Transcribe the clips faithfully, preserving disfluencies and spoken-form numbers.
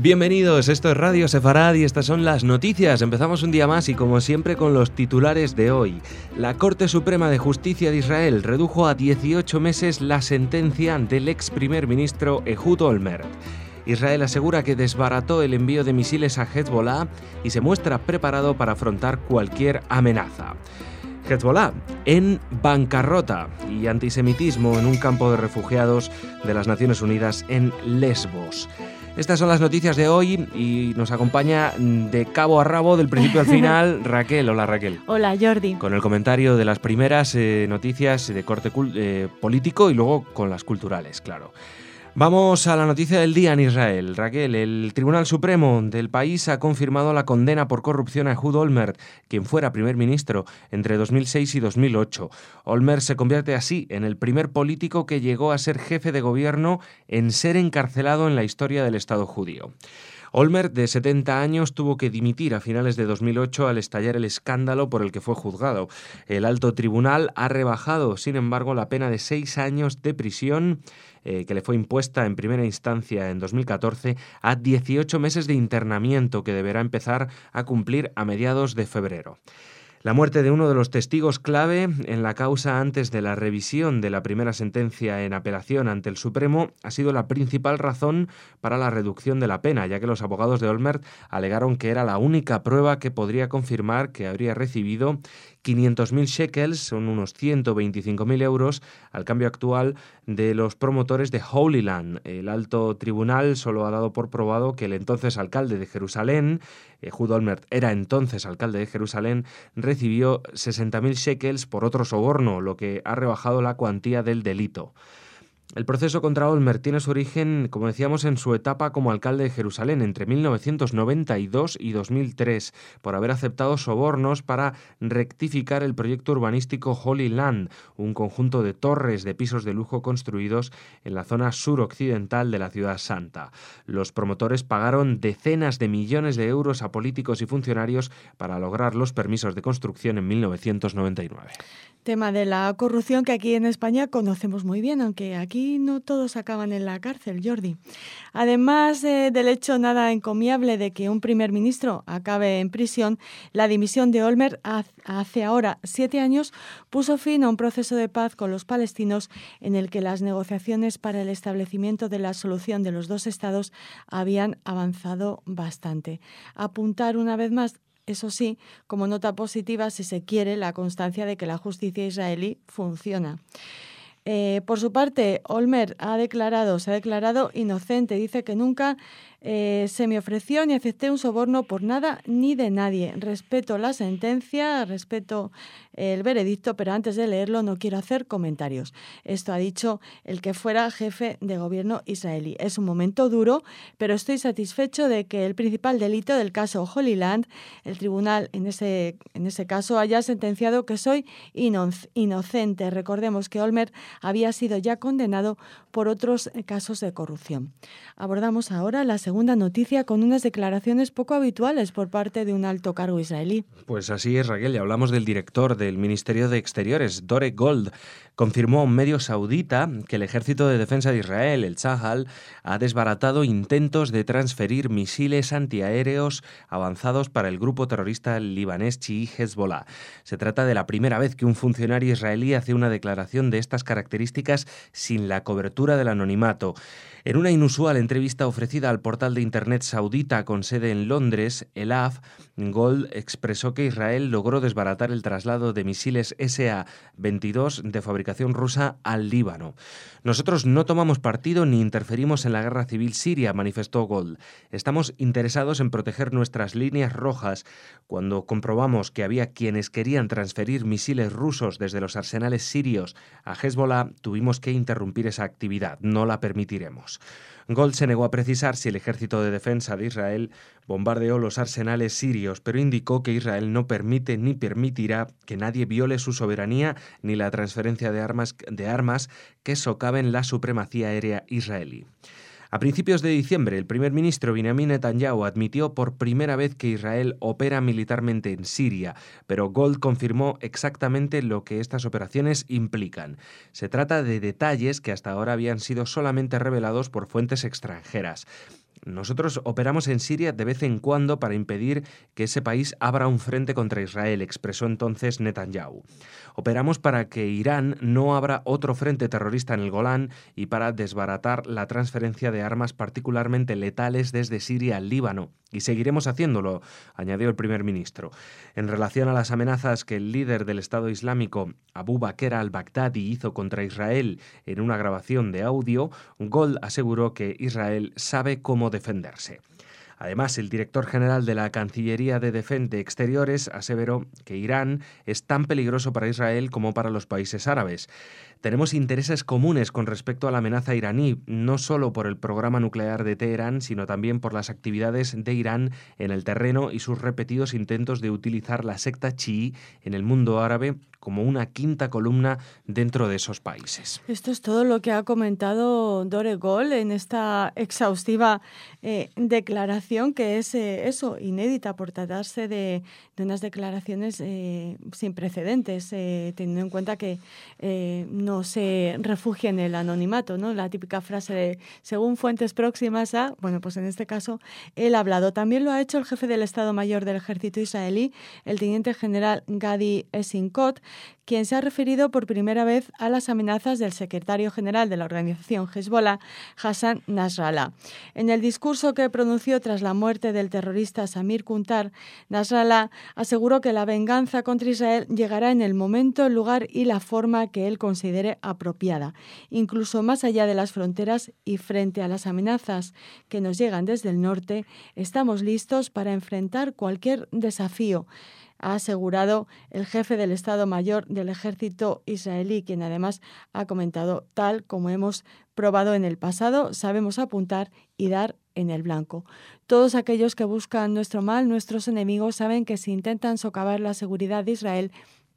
Bienvenidos, esto es Radio Sefarad y estas son las noticias. Empezamos un día más y como siempre con los titulares de hoy. La Corte Suprema de Justicia de Israel redujo a dieciocho meses la sentencia del ex primer ministro Ehud Olmert. Israel asegura que desbarató el envío de misiles a Hezbollah y se muestra preparado para afrontar cualquier amenaza. Hezbollah en bancarrota y antisemitismo en un campo de refugiados de las Naciones Unidas en Lesbos. Estas son las noticias de hoy y nos acompaña de cabo a rabo, del principio al final, Raquel. Hola, Raquel. Hola, Jordi. Con el comentario de las primeras eh, noticias de corte cul- eh, político y luego con las culturales, claro. Vamos a la noticia del día en Israel. Raquel, el Tribunal Supremo del país ha confirmado la condena por corrupción a Ehud Olmert, quien fuera primer ministro entre dos mil seis y dos mil ocho. Olmert se convierte así en el primer político que llegó a ser jefe de gobierno en ser encarcelado en la historia del Estado judío. Olmert, de setenta años, tuvo que dimitir a finales de dos mil ocho al estallar el escándalo por el que fue juzgado. El alto tribunal ha rebajado, sin embargo, la pena de seis años de prisión eh, que le fue impuesta en primera instancia en dos mil catorce a dieciocho meses de internamiento que deberá empezar a cumplir a mediados de febrero. La muerte de uno de los testigos clave en la causa antes de la revisión de la primera sentencia en apelación ante el Supremo ha sido la principal razón para la reducción de la pena, ya que los abogados de Olmert alegaron que era la única prueba que podría confirmar que habría recibido quinientos mil shekels, son unos ciento veinticinco mil euros, al cambio actual de los promotores de Holy Land. El alto tribunal solo ha dado por probado que el entonces alcalde de Jerusalén, Ehud Olmert era entonces alcalde de Jerusalén, recibió sesenta mil shekels por otro soborno, lo que ha rebajado la cuantía del delito. El proceso contra Olmert tiene su origen, como decíamos, en su etapa como alcalde de Jerusalén entre mil novecientos noventa y dos y dos mil tres, por haber aceptado sobornos para rectificar el proyecto urbanístico Holy Land, un conjunto de torres de pisos de lujo construidos en la zona suroccidental de la ciudad santa. Los promotores pagaron decenas de millones de euros a políticos y funcionarios para lograr los permisos de construcción en mil novecientos noventa y nueve. Tema de la corrupción que aquí en España conocemos muy bien, aunque aquí no todos acaban en la cárcel, Jordi. Además eh, del hecho nada encomiable de que un primer ministro acabe en prisión, la dimisión de Olmert hace ahora siete años puso fin a un proceso de paz con los palestinos en el que las negociaciones para el establecimiento de la solución de los dos estados habían avanzado bastante. Apuntar una vez más, eso sí, como nota positiva, si se quiere, la constancia de que la justicia israelí funciona. Eh, por su parte, Olmert ha declarado, se ha declarado inocente. Dice que nunca eh, se me ofreció ni acepté un soborno por nada ni de nadie. Respeto la sentencia, respeto el veredicto, pero antes de leerlo no quiero hacer comentarios. Esto ha dicho el que fuera jefe de gobierno israelí. Es un momento duro, pero estoy satisfecho de que el principal delito del caso Holy Land, el tribunal en ese, en ese caso haya sentenciado que soy ino- inocente. Recordemos que Olmert había sido ya condenado por otros casos de corrupción. Abordamos ahora la segunda noticia con unas declaraciones poco habituales por parte de un alto cargo israelí. Pues así es, Raquel, y hablamos del director del Ministerio de Exteriores, Dore Gold. Confirmó a un medio saudita que el Ejército de Defensa de Israel, el Tzahal, ha desbaratado intentos de transferir misiles antiaéreos avanzados para el grupo terrorista libanés chií Hezbollah. Se trata de la primera vez que un funcionario israelí hace una declaración de estas características sin la cobertura del anonimato. En una inusual entrevista ofrecida al portal de internet saudita con sede en Londres, el A F, Gold expresó que Israel logró desbaratar el traslado de misiles ese a veintidós de fabricación rusa al Líbano. Nosotros no tomamos partido ni interferimos en la guerra civil siria, manifestó Gold. Estamos interesados en proteger nuestras líneas rojas. Cuando comprobamos que había quienes querían transferir misiles rusos desde los arsenales sirios a Hezbollah, tuvimos que interrumpir esa actividad. No la permitiremos. Gold se negó a precisar si el Ejército de Defensa de Israel bombardeó los arsenales sirios, pero indicó que Israel no permite ni permitirá que nadie viole su soberanía ni la transferencia de armas, de armas que socaven la supremacía aérea israelí. A principios de diciembre, el primer ministro Benjamin Netanyahu admitió por primera vez que Israel opera militarmente en Siria, pero Gold confirmó exactamente lo que estas operaciones implican. Se trata de detalles que hasta ahora habían sido solamente revelados por fuentes extranjeras. Nosotros operamos en Siria de vez en cuando para impedir que ese país abra un frente contra Israel, expresó entonces Netanyahu. Operamos para que Irán no abra otro frente terrorista en el Golán y para desbaratar la transferencia de armas particularmente letales desde Siria al Líbano. Y seguiremos haciéndolo, añadió el primer ministro. En relación a las amenazas que el líder del Estado Islámico, Abu Bakr al-Baghdadi, hizo contra Israel en una grabación de audio, Gold aseguró que Israel sabe cómo defenderse. Además, el director general de la Cancillería de Defensa de Exteriores aseveró que Irán es tan peligroso para Israel como para los países árabes. Tenemos intereses comunes con respecto a la amenaza iraní, no solo por el programa nuclear de Teherán, sino también por las actividades de Irán en el terreno y sus repetidos intentos de utilizar la secta chií en el mundo árabe como una quinta columna dentro de esos países. Esto es todo lo que ha comentado Dore Gold en esta exhaustiva eh, declaración, que es eh, eso, inédita por tratarse de, de unas declaraciones eh, sin precedentes, eh, teniendo en cuenta que eh, no se refugia en el anonimato, ¿no? La típica frase de según fuentes próximas a, bueno, pues en este caso él ha hablado. También lo ha hecho el jefe del Estado Mayor del Ejército israelí, el teniente general Gadi Eisenkot, quien se ha referido por primera vez a las amenazas del secretario general de la organización Hezbollah, Hassan Nasrallah. En el discurso que pronunció tras la muerte del terrorista Samir Kuntar, Nasrallah aseguró que la venganza contra Israel llegará en el momento, el lugar y la forma que él considere apropiada, incluso más allá de las fronteras y frente a las amenazas que nos llegan desde el norte, estamos listos para enfrentar cualquier desafío, ha asegurado el jefe del Estado Mayor del Ejército israelí, quien además ha comentado: tal como hemos probado en el pasado, sabemos apuntar y dar en el blanco. Todos aquellos que buscan nuestro mal, nuestros enemigos, saben que si intentan socavar la seguridad de Israel,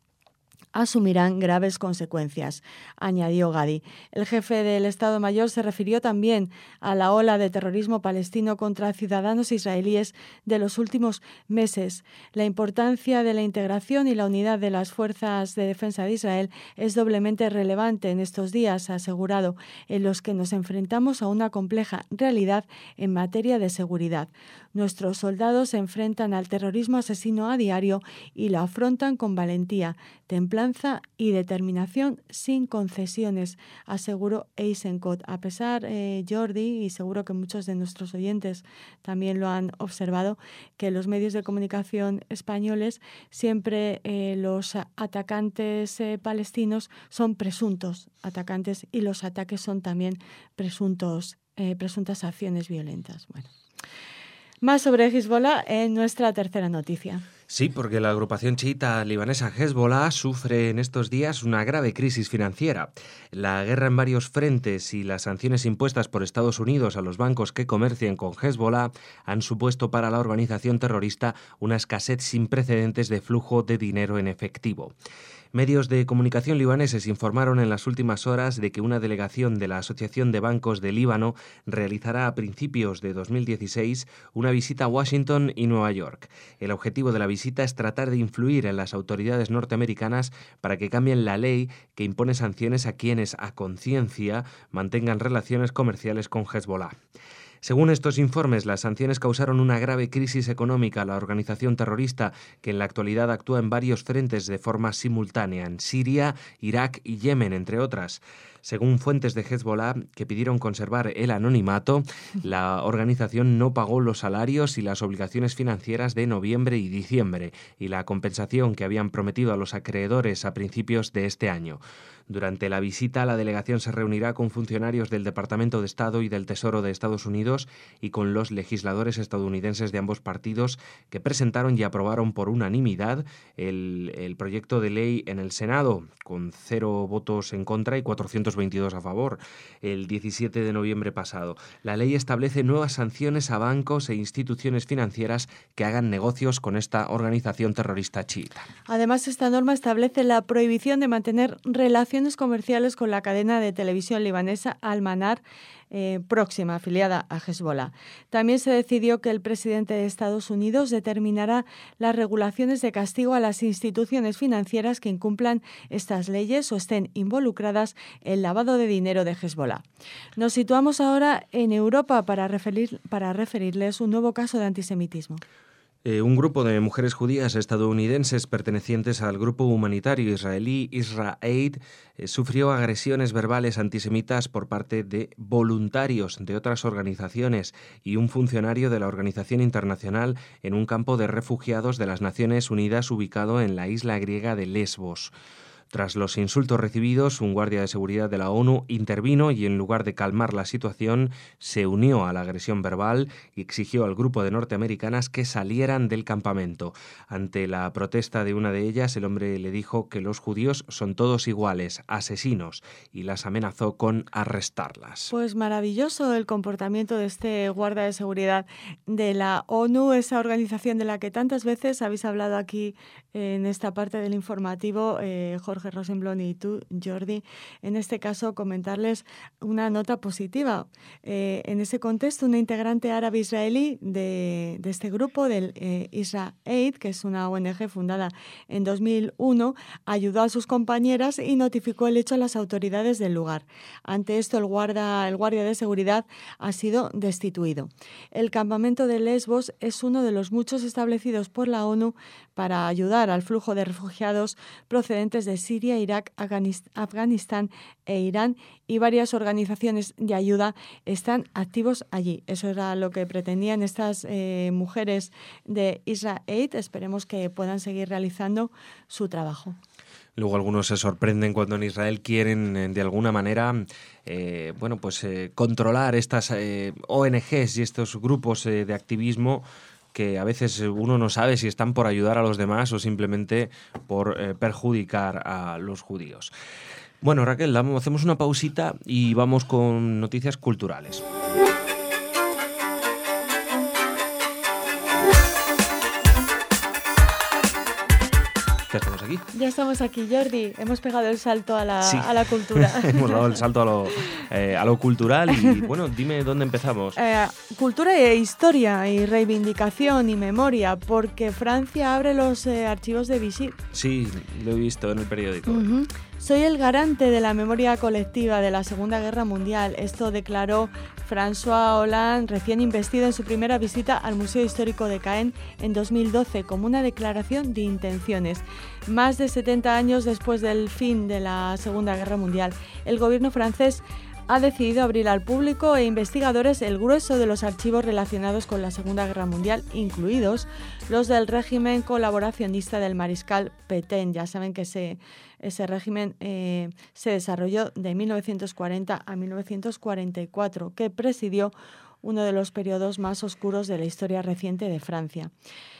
asumirán graves consecuencias, añadió Gadi. El jefe del Estado Mayor se refirió también a la ola de terrorismo palestino contra ciudadanos israelíes de los últimos meses. La importancia de la integración y la unidad de las fuerzas de defensa de Israel es doblemente relevante en estos días, ha asegurado, en los que nos enfrentamos a una compleja realidad en materia de seguridad. Nuestros soldados se enfrentan al terrorismo asesino a diario y lo afrontan con valentía, templanza y determinación sin concesiones, aseguró Eisenkot. A pesar, eh, Jordi, y seguro que muchos de nuestros oyentes también lo han observado, que los medios de comunicación españoles siempre eh, los atacantes eh, palestinos son presuntos atacantes y los ataques son también presuntos, eh, presuntas acciones violentas. Bueno. Más sobre Hezbollah en nuestra tercera noticia. Sí, porque la agrupación chiita libanesa Hezbollah sufre en estos días una grave crisis financiera. La guerra en varios frentes y las sanciones impuestas por Estados Unidos a los bancos que comercian con Hezbollah han supuesto para la organización terrorista una escasez sin precedentes de flujo de dinero en efectivo. Medios de comunicación libaneses informaron en las últimas horas de que una delegación de la Asociación de Bancos de Líbano realizará a principios de dos mil dieciséis una visita a Washington y Nueva York. El objetivo de la visita es tratar de influir en las autoridades norteamericanas para que cambien la ley que impone sanciones a quienes, a conciencia, mantengan relaciones comerciales con Hezbollah. Según estos informes, las sanciones causaron una grave crisis económica a la organización terrorista, que en la actualidad actúa en varios frentes de forma simultánea, en Siria, Irak y Yemen, entre otras. Según fuentes de Hezbollah, que pidieron conservar el anonimato, la organización no pagó los salarios y las obligaciones financieras de noviembre y diciembre y la compensación que habían prometido a los acreedores a principios de este año. Durante la visita, la delegación se reunirá con funcionarios del Departamento de Estado y del Tesoro de Estados Unidos y con los legisladores estadounidenses de ambos partidos, que presentaron y aprobaron por unanimidad el, el proyecto de ley en el Senado, con cero votos en contra y cuatrocientos veintidós a favor, el diecisiete de noviembre pasado. La ley establece nuevas sanciones a bancos e instituciones financieras que hagan negocios con esta organización terrorista chiita. Además, esta norma establece la prohibición de mantener relaciones comerciales con la cadena de televisión libanesa Al-Manar, eh, próxima afiliada a Hezbollah. También se decidió que el presidente de Estados Unidos determinará las regulaciones de castigo a las instituciones financieras que incumplan estas leyes o estén involucradas en lavado de dinero de Hezbollah. Nos situamos ahora en Europa para, referir, para referirles un nuevo caso de antisemitismo. Eh, un grupo de mujeres judías estadounidenses pertenecientes al grupo humanitario israelí IsraAid eh, sufrió agresiones verbales antisemitas por parte de voluntarios de otras organizaciones y un funcionario de la Organización Internacional en un campo de refugiados de las Naciones Unidas ubicado en la isla griega de Lesbos. Tras los insultos recibidos, un guardia de seguridad de la ONU intervino y, en lugar de calmar la situación, se unió a la agresión verbal y exigió al grupo de norteamericanas que salieran del campamento. Ante la protesta de una de ellas, el hombre le dijo que los judíos son todos iguales, asesinos, y las amenazó con arrestarlas. Pues maravilloso el comportamiento de este guardia de seguridad de la ONU, esa organización de la que tantas veces habéis hablado aquí en esta parte del informativo, eh, Jorge Jorge Rosenblum y tú, Jordi. En este caso, comentarles una nota positiva. Eh, en ese contexto, una integrante árabe-israelí de, de este grupo, del eh, IsraAid, que es una O N G fundada en dos mil uno, ayudó a sus compañeras y notificó el hecho a las autoridades del lugar. Ante esto, el guarda, el guardia de seguridad ha sido destituido. El campamento de Lesbos es uno de los muchos establecidos por la ONU para ayudar al flujo de refugiados procedentes de Siria, Irak, Afganistán e Irán, y varias organizaciones de ayuda están activos allí. Eso era lo que pretendían estas eh, mujeres de IsraAid. Esperemos que puedan seguir realizando su trabajo. Luego algunos se sorprenden cuando en Israel quieren, de alguna manera, eh, bueno, pues eh, controlar estas eh, O N Ges y estos grupos eh, de activismo que a veces uno no sabe si están por ayudar a los demás o simplemente por eh, perjudicar a los judíos. Bueno, Raquel, damos, hacemos una pausita y vamos con noticias culturales. Ya estamos aquí. Ya estamos aquí, Jordi. Hemos pegado el salto a la, sí. a la cultura. Hemos dado el salto a lo, eh, a lo cultural y, bueno, dime dónde empezamos. Eh, cultura e historia y reivindicación y memoria, porque Francia abre los eh, archivos de Vichy. Sí, lo he visto en el periódico. Uh-huh. Soy el garante de la memoria colectiva de la Segunda Guerra Mundial. Esto declaró François Hollande, recién investido en su primera visita al Museo Histórico de Caen en dos mil doce, como una declaración de intenciones. Más de setenta años después del fin de la Segunda Guerra Mundial, el gobierno francés ha decidido abrir al público e investigadores el grueso de los archivos relacionados con la Segunda Guerra Mundial, incluidos los del régimen colaboracionista del mariscal Pétain. Ya saben que ese, ese régimen eh, se desarrolló de mil novecientos cuarenta a mil novecientos cuarenta y cuatro, que presidió uno de los periodos más oscuros de la historia reciente de Francia.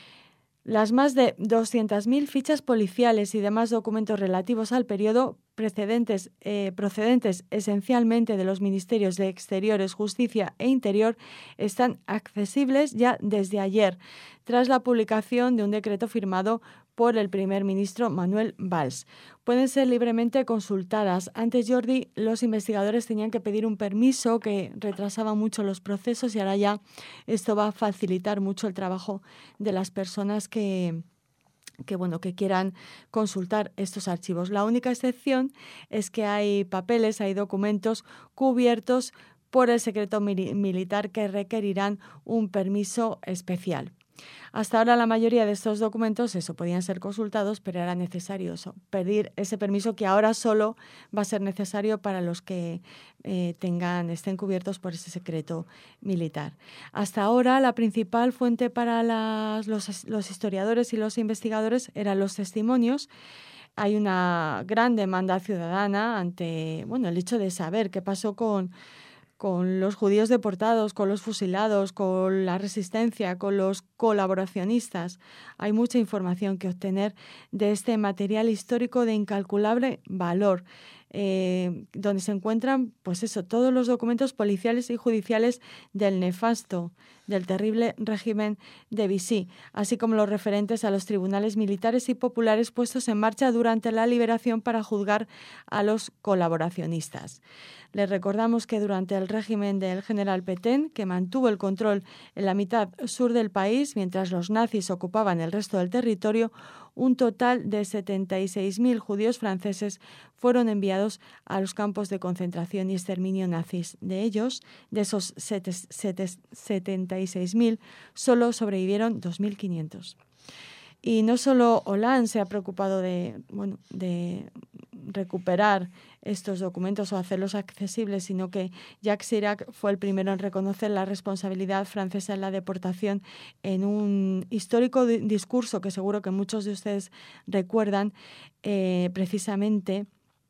Las más de doscientas mil fichas policiales y demás documentos relativos al periodo precedentes, eh, procedentes esencialmente de los Ministerios de Exteriores, Justicia e Interior están accesibles ya desde ayer, tras la publicación de un decreto firmado por el primer ministro Manuel Valls. Pueden ser libremente consultadas. Antes, Jordi, los investigadores tenían que pedir un permiso que retrasaba mucho los procesos y ahora ya esto va a facilitar mucho el trabajo de las personas que... que bueno, que quieran consultar estos archivos. La única excepción es que hay papeles, hay documentos cubiertos por el secreto mili- militar que requerirán un permiso especial. Hasta ahora la mayoría de estos documentos eso podían ser consultados, pero era necesario eso, pedir ese permiso que ahora solo va a ser necesario para los que eh, tengan, estén cubiertos por ese secreto militar. Hasta ahora la principal fuente para las, los, los historiadores y los investigadores eran los testimonios. Hay una gran demanda ciudadana ante bueno, el hecho de saber qué pasó con con los judíos deportados, con los fusilados, con la resistencia, con los colaboracionistas. Hay mucha información que obtener de este material histórico de incalculable valor, eh, donde se encuentran, pues eso, todos los documentos policiales y judiciales del nefasto, del terrible régimen de Vichy, así como los referentes a los tribunales militares y populares puestos en marcha durante la liberación para juzgar a los colaboracionistas. Les recordamos que durante el régimen del general Pétain, que mantuvo el control en la mitad sur del país, mientras los nazis ocupaban el resto del territorio, un total de setenta y seis mil judíos franceses fueron enviados a los campos de concentración y exterminio nazis. De ellos, de esos setenta y seis mil, solo sobrevivieron dos mil quinientos. Y no solo Hollande se ha preocupado de, bueno, de recuperar estos documentos o hacerlos accesibles, sino que Jacques Chirac fue el primero en reconocer la responsabilidad francesa en la deportación en un histórico discurso que seguro que muchos de ustedes recuerdan, eh, precisamente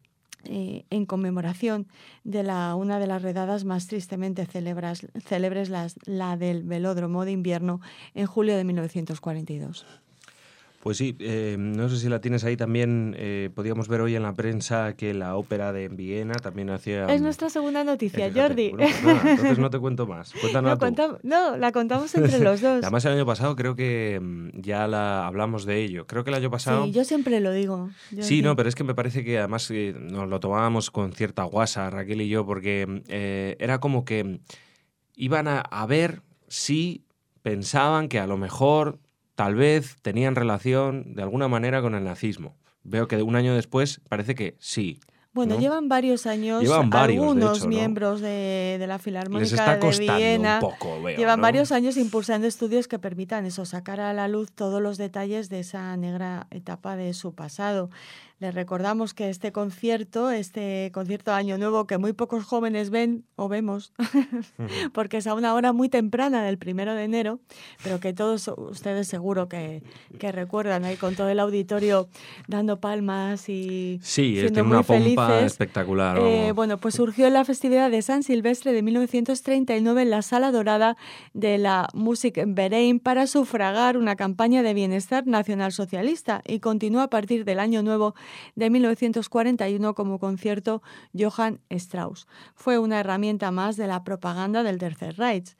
eh, en conmemoración de la, una de las redadas más tristemente célebres, célebres las, la del velódromo de invierno en julio de mil novecientos cuarenta y dos. Pues sí, eh, no sé si la tienes ahí también. Eh, podíamos ver hoy en la prensa que la ópera de Viena también hacía... Es nuestra segunda noticia, fíjate, Jordi. Bueno, pues nada, entonces no te cuento más. Cuéntanos no, tú. Contamos, no, la contamos entre los dos. Además, el año pasado creo que ya la hablamos de ello. Creo que el año pasado... Sí, yo siempre lo digo. Jordi. Sí, no, pero es que me parece que además eh, nos lo tomábamos con cierta guasa, Raquel y yo, porque eh, era como que iban a, a ver si pensaban que a lo mejor... tal vez tenían relación de alguna manera con el nazismo. Veo que un año después parece que sí. Bueno, ¿no? llevan varios años, llevan varios, algunos de hecho, ¿no? miembros de, de la Filarmónica Les está de Viena, un poco, veo, llevan ¿no? varios años impulsando estudios que permitan eso, sacar a la luz todos los detalles de esa negra etapa de su pasado. Les recordamos que este concierto, este concierto de Año Nuevo, que muy pocos jóvenes ven o vemos, uh-huh. porque es a una hora muy temprana del primero de enero, pero que todos ustedes seguro que, que recuerdan ahí con todo el auditorio dando palmas y sí, siendo tiene muy una felices. Pompa espectacular. Eh, bueno, pues surgió en la festividad de San Silvestre de mil novecientos treinta y nueve en la Sala Dorada de la Musikverein para sufragar una campaña de bienestar nacionalsocialista y continúa a partir del Año Nuevo de mil novecientos cuarenta y uno como concierto Johann Strauss. Fue una herramienta más de la propaganda del Tercer Reich.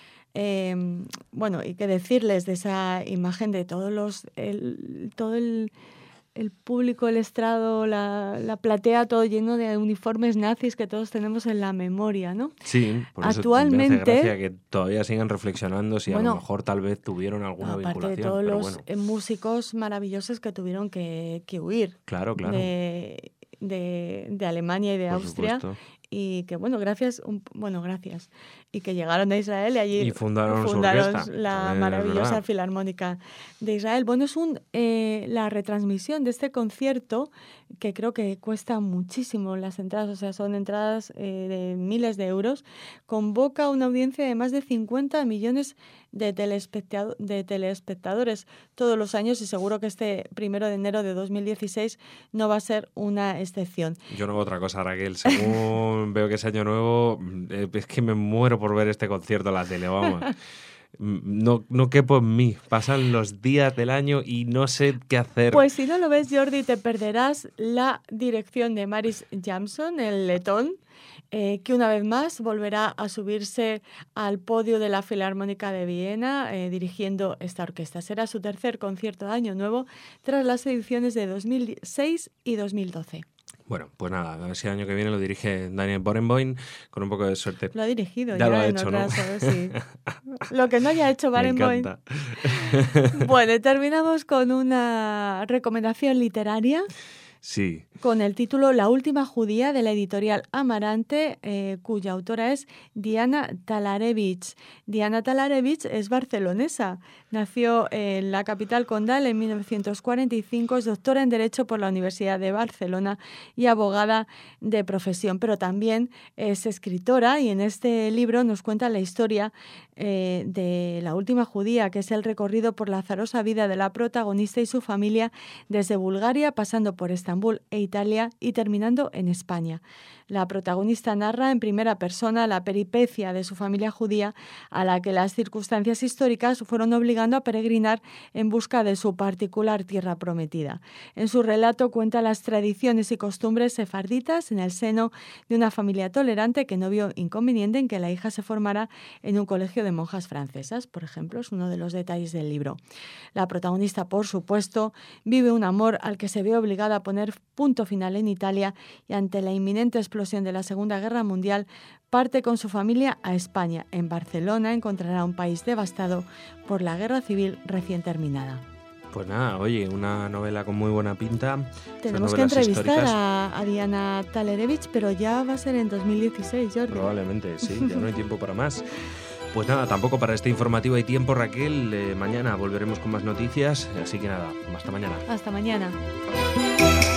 Eh, bueno, y qué decirles de esa imagen de todos los, el, todo el, el público, el estrado, la, la platea, todo lleno de uniformes nazis que todos tenemos en la memoria, ¿no? Sí, por eso actualmente, me hace gracia que todavía sigan reflexionando si bueno, a lo mejor tal vez tuvieron alguna aparte vinculación. de todos pero los bueno. músicos maravillosos que tuvieron que, que huir. Claro, claro. De, de, de Alemania y de por Austria. Supuesto. Y que, bueno, gracias, un, bueno, gracias. Y que llegaron a Israel y allí y fundaron, fundaron su orquesta. la eh, maravillosa Filarmónica de Israel. Bueno, es un, eh, la retransmisión de este concierto que creo que cuesta muchísimo las entradas, o sea, son entradas eh, de miles de euros, convoca una audiencia de más de cincuenta millones de, telespectado- de telespectadores todos los años y seguro que este primero de enero de dos mil dieciséis no va a ser una excepción. Yo no hago otra cosa, Raquel. Según veo que es Año Nuevo, eh, es que me muero por ver este concierto en la tele, vamos. No, no quepo en mí. Pasan los días del año y no sé qué hacer. Pues si no lo ves, Jordi, te perderás la dirección de Maris Jansson, el letón, eh, que una vez más volverá a subirse al podio de la Filarmónica de Viena eh, dirigiendo esta orquesta. Será su tercer concierto de Año Nuevo tras las ediciones de dos mil seis y dos mil doce. Bueno, pues nada, a ver si el año que viene lo dirige Daniel Barenboim con un poco de suerte. Lo ha dirigido ya, ya lo ha en hecho, otras, ¿no? ¿sabes? Sí. Lo que no haya hecho Barenboim. Me encanta. Bueno, y terminamos con una recomendación literaria. Sí. Con el título La última judía de la editorial Amarante, eh, cuya autora es Diana Talarevich. Diana Talarevich es barcelonesa. Nació en la capital condal en mil novecientos cuarenta y cinco, es doctora en Derecho por la Universidad de Barcelona y abogada de profesión, pero también es escritora y en este libro nos cuenta la historia eh, de La última judía, que es el recorrido por la azarosa vida de la protagonista y su familia desde Bulgaria, pasando por Estambul e Italia y terminando en España. La protagonista narra en primera persona la peripecia de su familia judía a la que las circunstancias históricas fueron obligando a peregrinar en busca de su particular tierra prometida. En su relato cuenta las tradiciones y costumbres sefarditas en el seno de una familia tolerante que no vio inconveniente en que la hija se formara en un colegio de monjas francesas, por ejemplo, es uno de los detalles del libro. La protagonista, por supuesto, vive un amor al que se ve obligada a poner punto final en Italia y ante la inminente explosión de la Segunda Guerra Mundial parte con su familia a España. En Barcelona encontrará un país devastado por la guerra civil recién terminada. Pues nada, oye, una novela con muy buena pinta. Tenemos que entrevistar a, a Diana Talerevich, pero ya va a ser en dos mil dieciséis, Jordi. Probablemente, sí, ya no hay tiempo para más. Pues nada, tampoco para este informativo hay tiempo, Raquel. Eh, mañana volveremos con más noticias, así que nada, hasta mañana. Hasta mañana.